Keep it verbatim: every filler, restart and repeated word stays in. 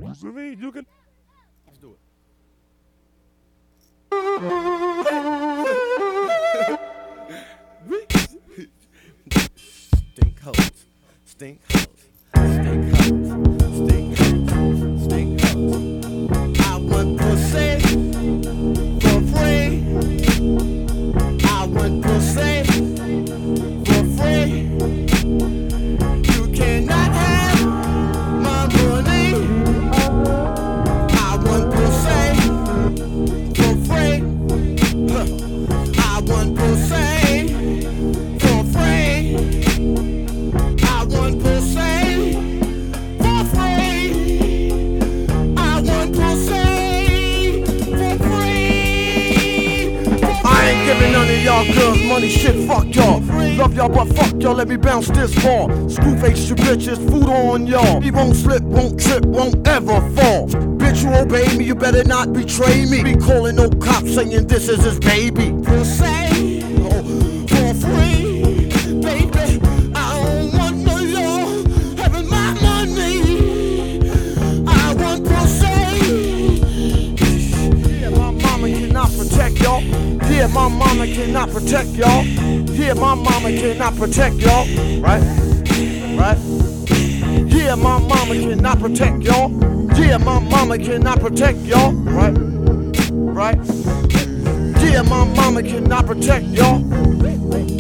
Savine, you can. Let's do it. Stink hoes, stink hoes, stink hoes, stink hoes, stink hoes. I want pussy for free. I want pussy for free. You cannot have my money. I want pussy for free. Huh. I want pussy for free. I want pussy for free. I want pussy for free. I ain't giving none of y'all girls money, shit, fuck y'all. Love y'all, but fuck y'all, let me bounce this ball. Screw face your bitches, food on y'all. You won't slip, won't trip, won't ever fall. Bitch, you obey me, you better not betray me. Be calling no cops saying this is his baby. Pussy oh, for free, baby. I don't want no y'all having my money. I want pussy. Yeah, my mama cannot protect y'all. Yeah, my mama cannot protect y'all. Yeah, my mama cannot protect y'all. Right? Right? Yeah, my mama cannot protect y'all. Yeah, my mama cannot protect y'all. Right? Right? Yeah, my mama cannot protect y'all.